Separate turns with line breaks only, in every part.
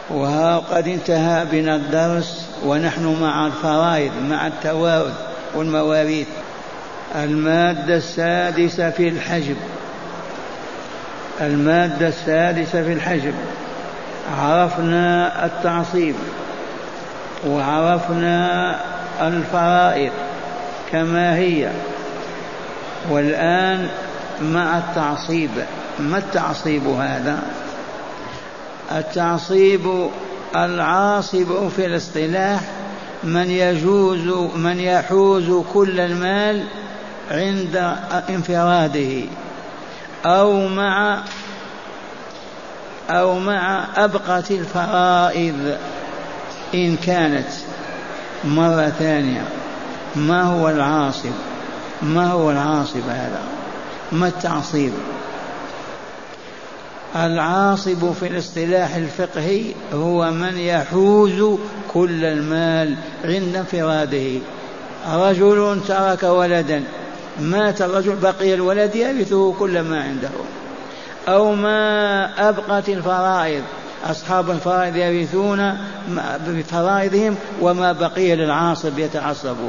وقد انتهى بنا الدرس ونحن مع الفرائض، مع التوارث والمواريث. المادة السادسة في الحجب. المادة السادسة في الحجب، عرفنا التعصيب وعرفنا الفرائض كما هي، والآن مع التعصيب. ما التعصيب هذا؟ التعصيب العاصب في الاصطلاح من يحوز كل المال عند انفراده أو مع أبقة الفرائض إن كانت. مرة ثانية، ما هو العاصب؟ ما هو العاصب هذا؟ ما التعصيب؟ العاصب في الاصطلاح الفقهي هو من يحوز كل المال عند انفراده. رجل ترك ولدا، مات الرجل، بقي الولد يرثه كل ما عنده، أو ما أبقت الفرائض، أصحاب الفرائض يرثون بفرائضهم وما بقي للعاصب يتعصبه.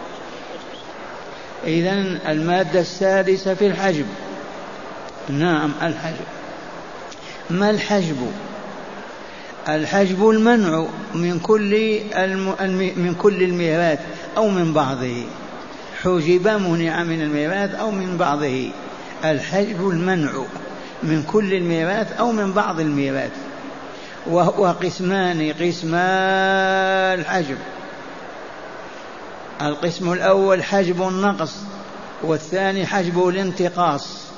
إذن المادة السادسة في الحجب. نعم، الحجب. ما الحجب؟ الحجب المنع من كل الميراث أو من بعضه. حجب، منع من الميراث أو من بعضه. الحجب المنع من كل الميراث أو من بعض الميراث. وهو قسمان الحجب. القسم الأول حجب النقص، والثاني حجب الانتقاص.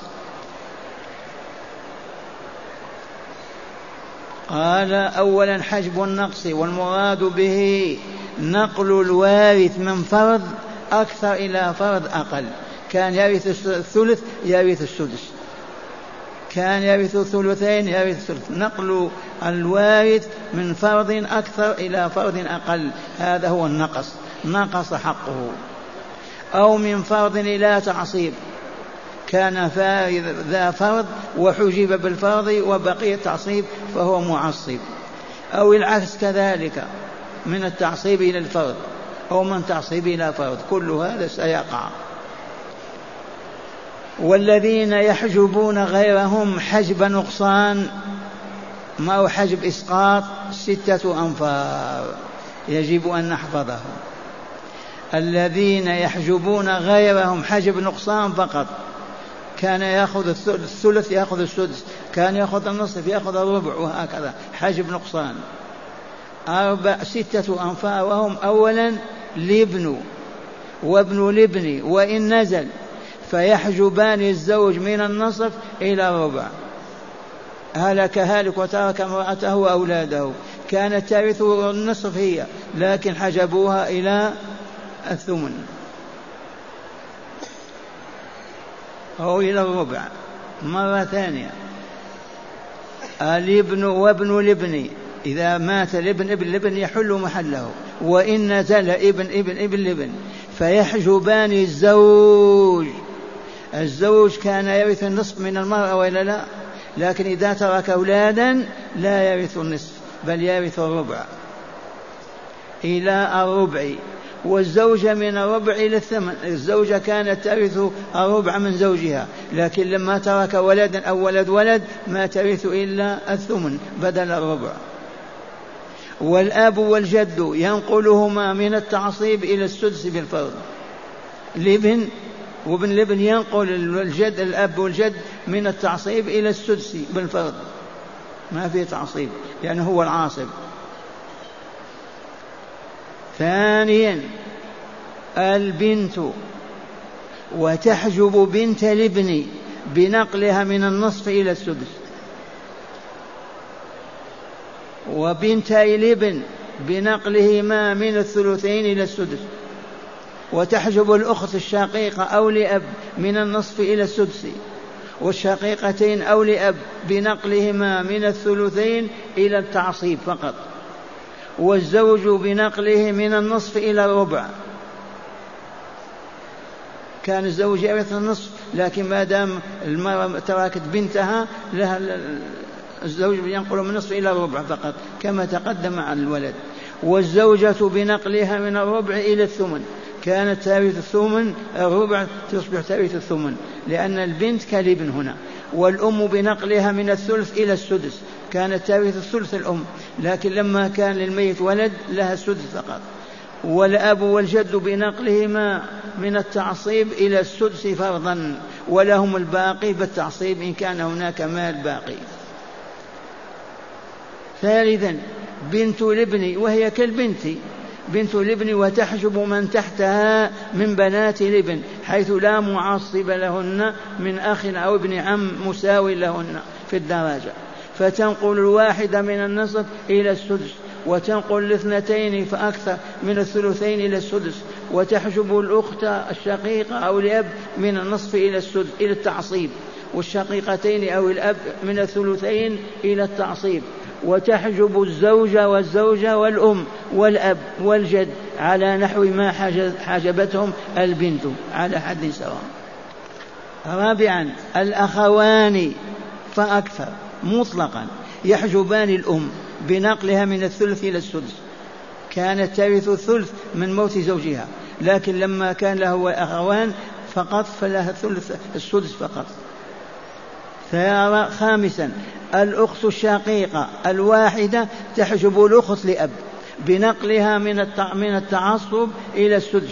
قال أولا حجب النقص، والمراد به نقل الوارث من فرض أكثر إلى فرض أقل. كان يرث الثلث يرث السدس، كان يرث الثلثين يرث الثلث. نقل الوارث من فرض أكثر إلى فرض أقل، هذا هو النقص، نقص حقه. أو من فرض إلى تعصيب، كان ذا فرض وحجب بالفرض وبقي التعصيب فهو معصب. أو العكس كذلك، من التعصيب إلى الفرض أو من تعصيب إلى فرض، كل هذا سيقع. والذين يحجبون غيرهم حجب نقصان، ما هو حجب إسقاط، 6 أنفار يجب أن نحفظه. الذين يحجبون غيرهم حجب نقصان فقط، كان يأخذ الثلث يأخذ السدس، كان يأخذ النصف يأخذ الربع، وهكذا حجب نقصان. 6 أنفار، وهم أولا الابن وابن الابن وإن نزل، فيحجبان الزوج من النصف إلى الربع. هلك هالك وترك امرأته وأولاده، كانت ترث النصف هي، لكن حجبوها إلى الثمن أو إلى الربع. مرة ثانية، الابن وابن الابن، إذا مات الابن ابن الابن يحل محله، وإن نزل ابن الابن فيحجبان الزوج كان يرث النصف من المرأة وإلا لا، لكن إذا ترك أولادا لا يرث النصف بل يرث الربع إلى الربع، والزوجة من الربع إلى الثمن. الزوجة كانت ترث الربع من زوجها، لكن لما ترك ولدا أو ولد ما ترث إلا الثمن بدل الربع. والأب والجد ينقلهما من التعصيب إلى السدس بالفرض. الابن وابن الابن ينقل الأب والجد من التعصيب إلى السدس بالفرض، ما في تعصيب لأنه هو العاصب. ثانيا البنت، وتحجب بنت الابن بنقلها من النصف إلى السدس، وبنت الابن بنقلهما من الثلثين إلى السدس، وتحجب الأخت الشقيقة أو لأب من النصف إلى السدس، والشقيقتين أو لأب بنقلهما من الثلثين إلى التعصيب فقط، والزوج بنقله من النصف إلى الربع. كان الزوج يرث النصف، لكن ما دام المرأة تركت بنتها لها الزوج ينقل من النصف إلى الربع فقط كما تقدم عن الولد. والزوجة بنقلها من الربع إلى الثمن، كانت ترث الثمن الربع تصبح ترث الثمن لأن البنت كالابن هنا. والأم بنقلها من الثلث إلى السدس، كانت ترث الثلث الأم، لكن لما كان للميت ولد لها السدس فقط. والأب والجد بنقلهما من التعصيب إلى السدس فرضا، ولهم الباقي بالتعصيب إن كان هناك مال باقي. ثالثا بنت الابن وهي كالبنت، بنت الابن وتحجب من تحتها من بنات الابن حيث لا معصب لهن من أخ أو ابن عم مساوي لهن في الدرجة، فتنقل الواحدة من النصف إلى السدس، وتنقل الاثنتين فأكثر من الثلثين إلى السدس، وتحجب الأخت الشقيقة أو الأب من النصف إلى السدس إلى التعصيب، والشقيقتين أو الأب من الثلثين إلى التعصيب، وتحجب الزوج والزوجة والأم والأب والجد على نحو ما حجبتهم البنت على حد سواء. رابعا الأخوان فأكثر مطلقا يحجبان الأم بنقلها من الثلث إلى السدس، كانت ترث الثلث من موت زوجها، لكن لما كان له أخوان فقط فلها الثلث السدس فقط. خامسا الأخت الشقيقة الواحدة تحجب الأخت لأب بنقلها من التعصب إلى السدس.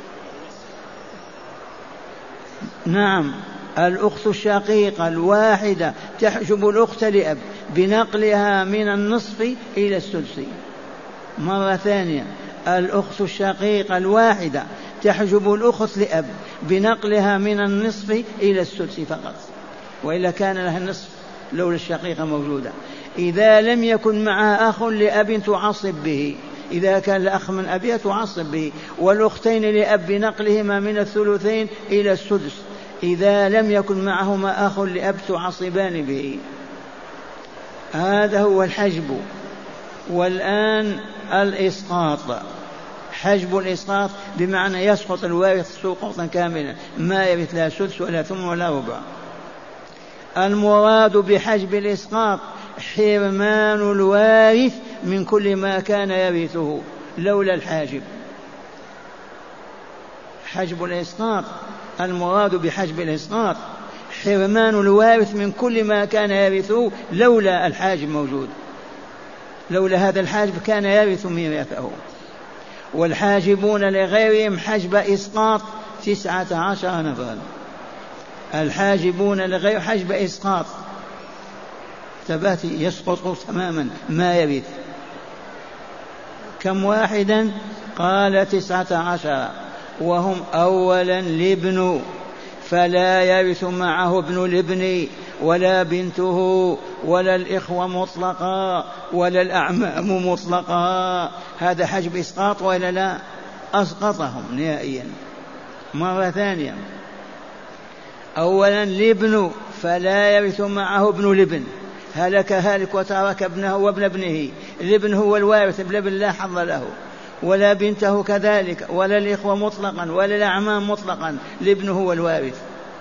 نعم الأخت الشقيقة الواحدة تحجب الأخت لأب بنقلها من النصف إلى السدس. مرة ثانية الأخت الشقيقة الواحدة تحجب الأخت لأب بنقلها من النصف إلى السدس فقط، وإلا كان لها النصف لولا الشقيقة موجودة. إذا لم يكن معها أخ لأب تعصب به، إذا كان الأخ من أبيها تعصب به، والأختين لأب بنقلهما من الثلثين إلى السدس، إذا لم يكن معهما أخ لأب تعصبان به. هذا هو الحجب. والآن الإسقاط، حجب الإسقاط بمعنى يسقط الوارث سقوطا كاملا، ما يرث لا سدس ولا ثمن ولا ربع. المراد بحجب الإسقاط حرمان الوارث من كل ما كان يرثه لولا الحاجب. حجب الإسقاط المراد بحجب الإسقاط حرمان الوارث من كل ما كان يرثه لولا الحاجب موجود، لولا هذا الحاجب كان يرث ميراثه. والحاجبون لغيرهم حجب إسقاط 19 نفرا، الحاجبون لغير حجب إسقاط ثبات يسقط تماما ما يرث. كم واحدا؟ قال 19، وهم أولا الابن فلا يرث معه ابن الابن ولا بنته ولا الإخوة مطلقا ولا الأعمام مطلقا. هذا حجب إسقاط ولا لا؟ أسقطهم نهائيا. مرة ثانية أولا الابن فلا يرث معه ابن الابن، هلك هالك وترك ابنه وابن ابنه، الابن هو الوارث، الابن لا حظ له، ولا بنته كذلك، ولا الإخوة مطلقا ولا الأعمام مطلقا، الابن هو الوارث.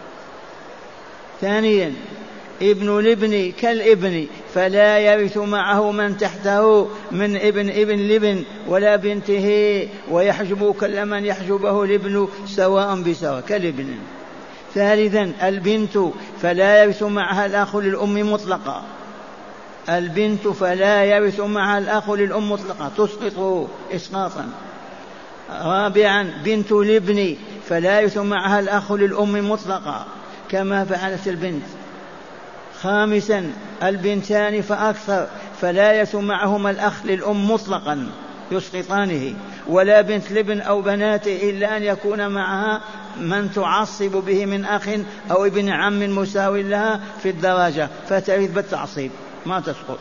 ثانيا ابن الابن كالابن فلا يرث معه من تحته من ابن الابن ولا بنته، ويحجب كل من يحجبه الابن سواء بسواء كالابن. ثالثا البنت فلا يرث معها الأخ للأم مطلقا، البنت فلا يرث معها الأخ للأم مطلقا تسقطه إسقاطا. رابعا بنت الابن فلا يرث معها الأخ للأم مطلقا كما فعلت البنت. خامسا البنتان فأكثر فلا يرث معهما الأخ للأم مطلقا يسقطانه، ولا بنت الابن أو بناته إلا أن يكون معها من تعصب به من أخ أو ابن عم مساوي لها في الدرجة فترث بالتعصيب ما تسقط.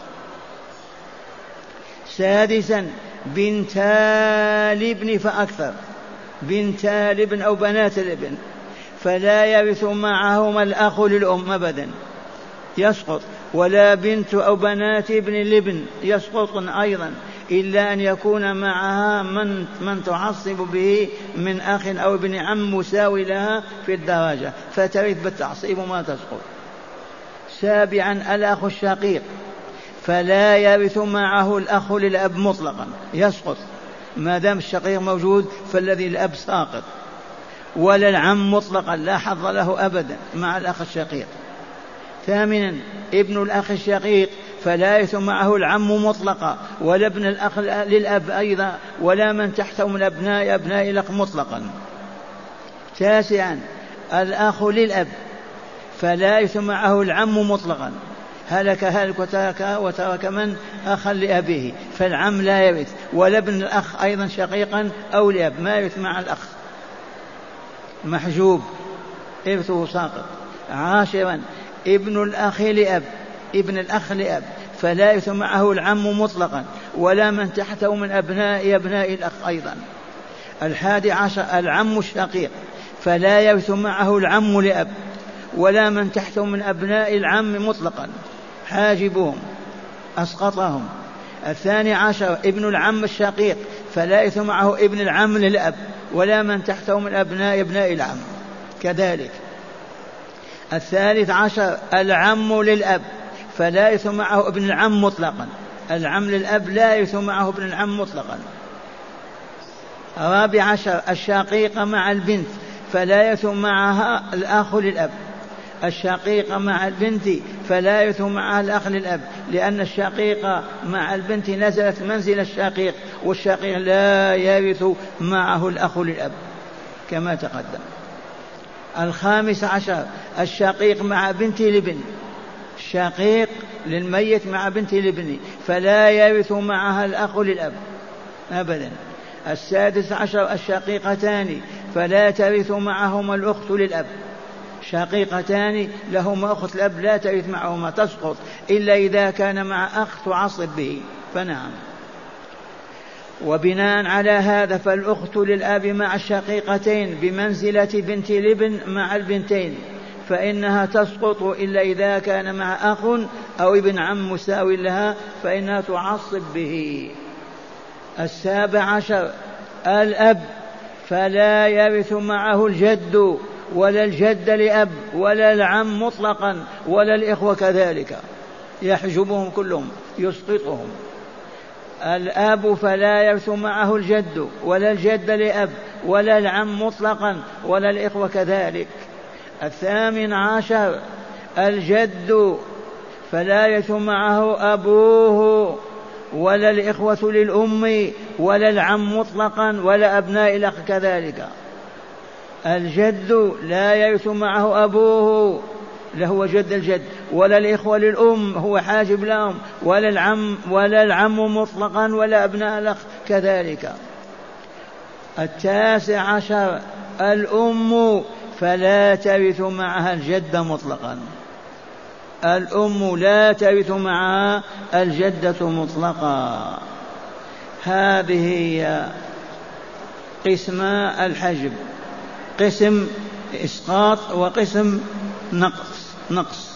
سادسا بنتا الابن فأكثر، بنتا الابن أو بنات الابن فلا يرث معهما الأخ للأم أبدا يسقط، ولا بنت أو بنات ابن الابن يسقط أيضا إلا أن يكون معها من تعصب به من أخ أو ابن عم مساوي لها في الدرجة فترث بالتعصيب ما تسقط. سابعا الأخ الشقيق فلا يرث معه الأخ للأب مطلقا، يسقط ما دام الشقيق موجود، فالذي الأب ساقط. ولا العم مطلقا لا حظ له أبدا مع الأخ الشقيق. ثامنا ابن الأخ الشقيق فلا يرث معه العم مطلقا، ولا ابن الأخ للأب أيضا، ولا من تحته من أبناء الأخ مطلقا. تاسعا الأخ للأب فلا يرث معه العم مطلقا، هلك وترك من أخا لأبيه، فالعم لا يرث، ولا ابن الأخ أيضا شقيقا أو لأب ما يرث مع الأخ، محجوب إرثه ساقط. عاشرا ابن الأخ لأب فلا يرث معه العم مطلقا، ولا من تحته من أبناء الأخ أيضا. 11 العم الشقيق فلا يرث معه العم لأب، ولا من تحته من أبناء العم مطلقا، حاجبهم أسقطهم. 12 ابن العم الشقيق فلا يرث معه ابن العم للأب، ولا من تحته من أبناء العم كذلك. 13 العم للأب فلا يرث معه ابن العم مطلقا، العم للأب لا يرث معه ابن العم مطلقا. 14 الشقيقة مع البنت فلا يرث معها الأخ للأب، الشقيقة مع البنت فلا يرث معها الأخ للأب، لأن الشقيقة مع البنت نزلت منزل الشقيق، والشقيق لا يرث معه الأخ للأب كما تقدم. 15 الشقيق مع بنت لابن، الشقيق للميت مع بنت لابن فلا يرث معها الأخ للأب أبدا. 16 الشقيقتان فلا ترث معهما الأخت للأب، شقيقتان لهما أخت الأب لا ترث معهما، تسقط إلا إذا كان مع أخ تعصب به فنعم. وبناء على هذا فالأخت للأب مع الشقيقتين بمنزلة بنت الابن مع البنتين، فإنها تسقط إلا إذا كان مع أخ أو ابن عم مساو لها، فإنها تعصب به. 17 الأب فلا يرث معه الجد ولا الجد لأب ولا العم مطلقا ولا الإخوة كذلك، يحجبهم كلهم يسقطهم. الأب فلا يرث معه الجد ولا الجد لأب ولا العم مطلقا ولا الإخوة كذلك. 18 الجد فلا يرث معه أبوه ولا الإخوة للأم ولا العم مطلقا ولا أبناء الأخ كذلك. الجد لا يرث معه أبوه لهو جد الجد، ولا الإخوة للأم هو حاجب لهم، ولا العم مطلقا ولا أبناء الأخ كذلك. 19 الأم فلا ترث معها الجد مطلقا، الأم لا ترث معها الجدة مطلقا. هذه هي قسما الحجب، قسم إسقاط وقسم نقص.